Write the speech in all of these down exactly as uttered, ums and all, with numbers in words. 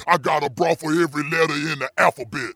I got a bra for every letter in the alphabet.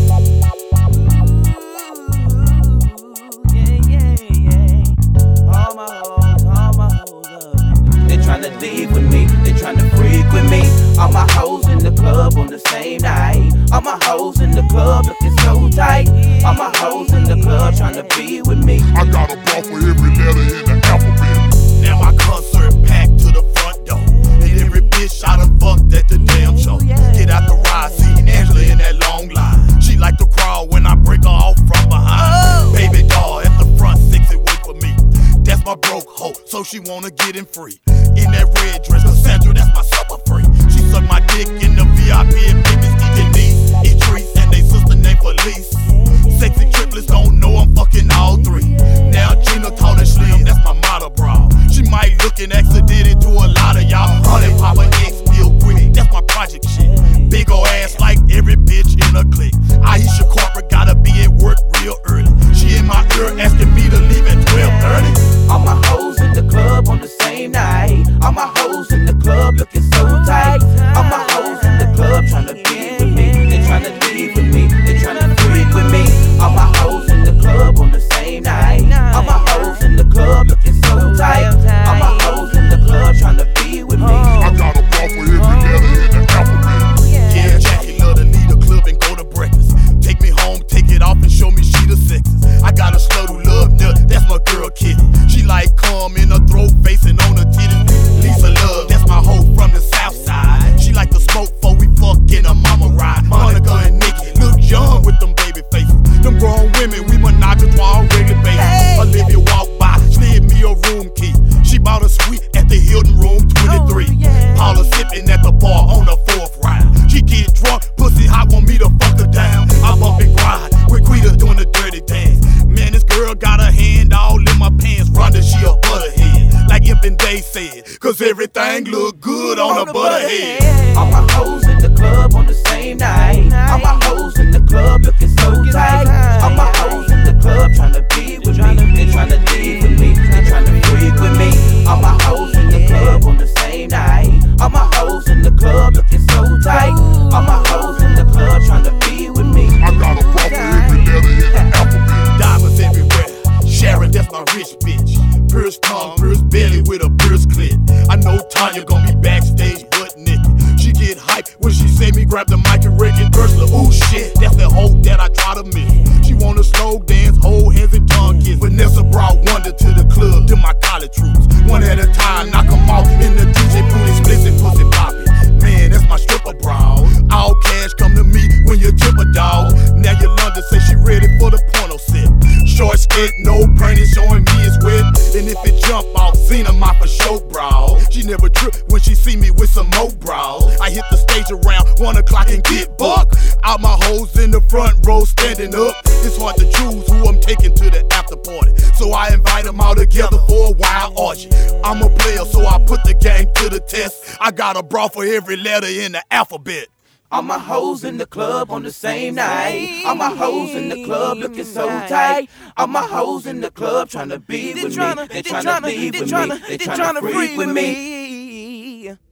They tryna leave with me, they tryna freak with me. All my hoes in the club on the same night. All my hoes in the club looking so tight. All my hoes in the club tryna be with me. I got a bra for every letter in the alphabet. Now my concert packed to the front door, and every bitch I done fucked at the damn show. Get out the ride, see Angela in that long line. She like to crawl when I break her off from behind. Baby doll at the front, sexy wait for me. That's my broke hoe, so she wanna get in free. In that red dress, Cassandra, that's my supper free. She suck my dick in the V I P and babies eat Denise, Idris, and they sister named Felice. Sexy triplets don't know I'm fucking all three. Now Gina tall and slim, that's my model bra. She might look an accident to a lot of y'all. Honey Papa X, Bill Quick, that's my project shit. Big ol' ass like every bitch in a clique. Aisha corporate gotta be at work real early. She in my ear asking me to leave at twelve thirty. All my hoes in the club on the same night. All my hoes in the club looking so tight. All my hoes in the club tryna be with me. They tryna leave with me. They tryna freak with me. All my hoes in the club on the same night. All my hoes in the club looking so tight. All my hoes in the club tryna be with me. I got a bra for every letter in the alphabet. Yeah, Jackie love to leave the club and go to breakfast. Take me home, take it off and show me she the sexest. I got a slut who love nut, that's my girl Kitty. She like cum in her throat, facing on her titties. Lisa Love, that's my hoe from the south side. She like to smoke before we fuck in a mama ride. Monica and Nikki look young with them baby faces. Them grown women, we monogamous on a regular basis. Olivia walked by, slid me a room key. She bought a suite at the Hilton Room twenty-three. Paula sipping at the bar on the fourth round. She get drunk, pussy hot, want me to fuck her down. I bump and grind, with Quita doing the dirty dance. Man, this girl got her hand all in my pants. Rhonda, she a butterhead, like Imp and Day said. Cause everything look good on, on a butterhead. All my hoes in the club on the same night. All my hoes in the club looking so tight. All my hoes in the club tryna be with me. They tryna leave with me. They tryna freak with me. All my hoes in the club on the same night. All my hoes in the club looking so tight. All my hoes in the club tryna be with me. I got a bra for every letter in the alphabet. Diamonds everywhere. Sharon, that's my rich bitch. Pierce tongue, pierce belly with a pierce clit. I know Tanya gon' be backstage butt naked. She get hyped when she see me grab the mic and wreck it. Ursula, ooh shit, that's the hoe that I try to miss. She wanna slow dance, hold hands and tongue kiss. Vanessa brought Wonder to the club, to my college troops. One at a time, knock 'em off in the D J booty, splits and pussy poppin'. Man, that's my stripper bra. All cash come to me when you tip a dog. Now Yolanda say she ready for the porno set. Short skirt, no panties, showing me it's wet. And if it jump off, Zena my for show bra. She never trip when she see me with some more bra. I hit the stage around one o'clock and get buck. Out my hoes in the front row standing up. It's hard to choose who I'm taking to the after party, so I invite them all together for a wild orgy. I'm a player, so I put the game to the test. I got a bra for every letter in the alphabet. All my hoes in the club on the same night. All my hoes in the club looking so tight. All my hoes in the club tryna be with me. They tryna leave with me. They tryna freak with me.